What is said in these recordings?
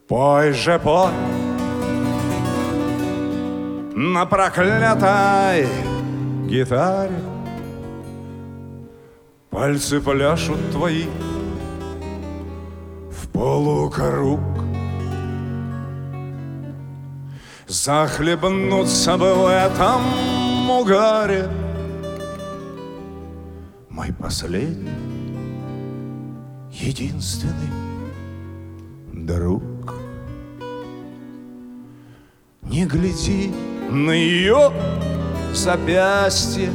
Пой же, пой на проклятой гитаре. Пальцы пляшут твои в полукруг. Захлебнуться бы в этом угаре мой последний, единственный друг. Не гляди на ее запястье,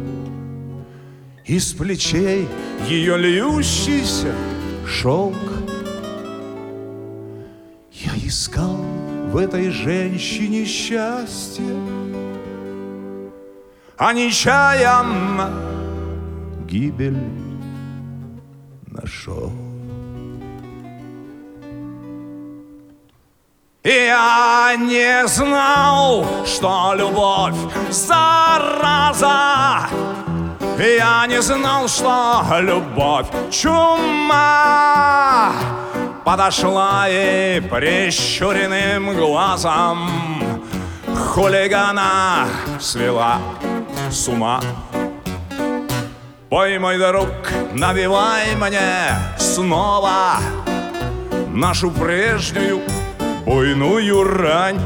из плечей ее льющийся шелк. Я искал в этой женщине счастье, а нечаянно гибель нашел. Я не знал, что любовь зараза. Я не знал, что любовь чума. Подошла и прищуренным глазом хулигана свела с ума. Пой, мой друг, навевай мне снова нашу прежнюю буйную рань.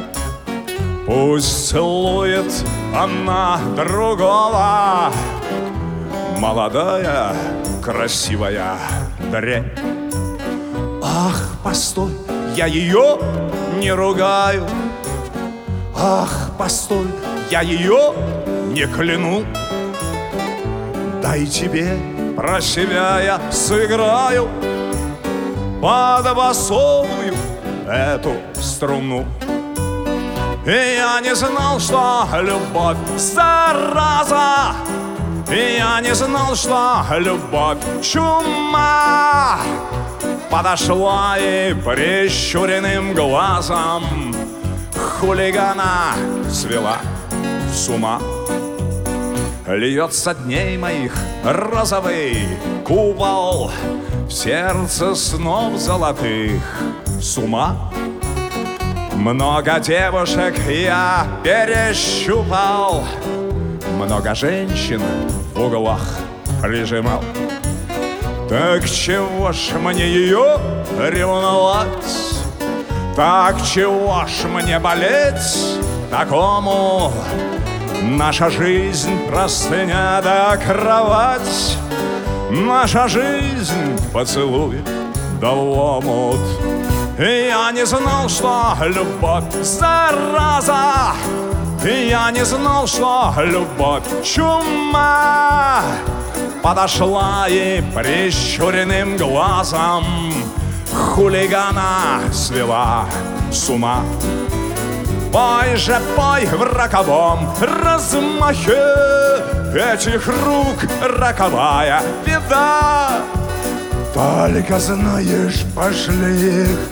Пусть целует она другого, молодая, красивая дрянь. Ах, постой, я ее не ругаю. Ах, постой, я ее не кляну. Дай тебе про себя я сыграю под басовую эту струну. И я не знал, что любовь зараза. И я не знал, что любовь чума. Подошла и прищуренным глазом хулигана свела с ума. Льется дней моих розовый купол, в сердце снов золотых с ума. Много девушек я перещупал, много женщин в углах прижимал. Так чего ж мне ее ревновать? Так чего ж мне болеть такому? Наша жизнь простыня да кровать, наша жизнь поцелуй да омут. И я не знал, что любовь зараза. И я не знал, что любовь чума. Подошла и прищуренным глазом хулигана свела с ума. Пой же, пой в роковом размахе этих рук роковая беда. Только знаешь, пошли их,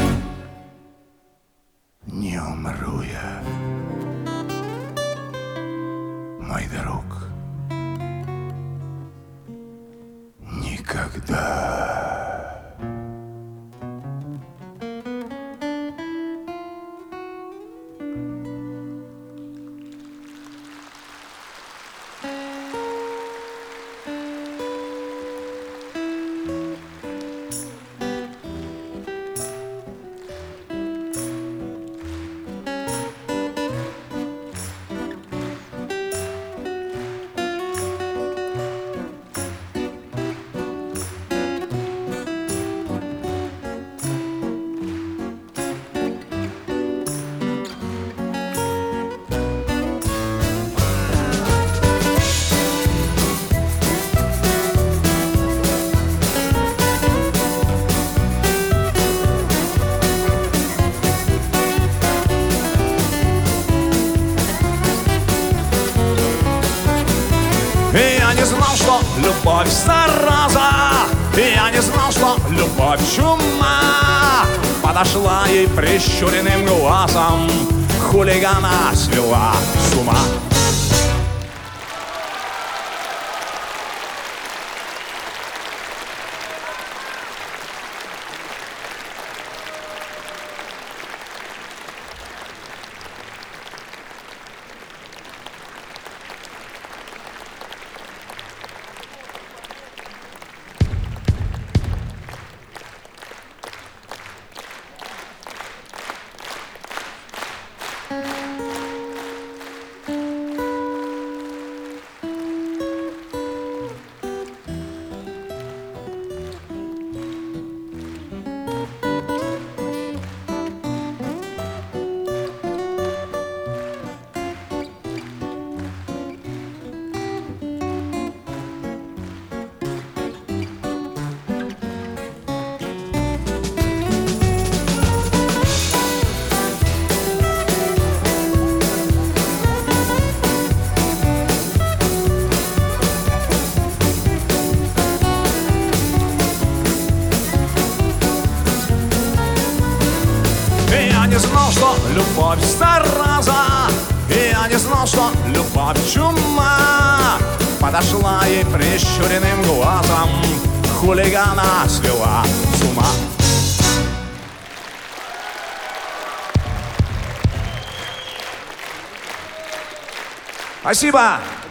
не умру я, мой друг, никогда. Я не знал, что любовь зараза. Я не знал, что любовь чума. Подошла и прищуренным глазом хулигана свела с ума. любовь зараза. Я не знал, что любовь чума. Подошла ей прищуренным глазом, хулигана свела с ума. Спасибо.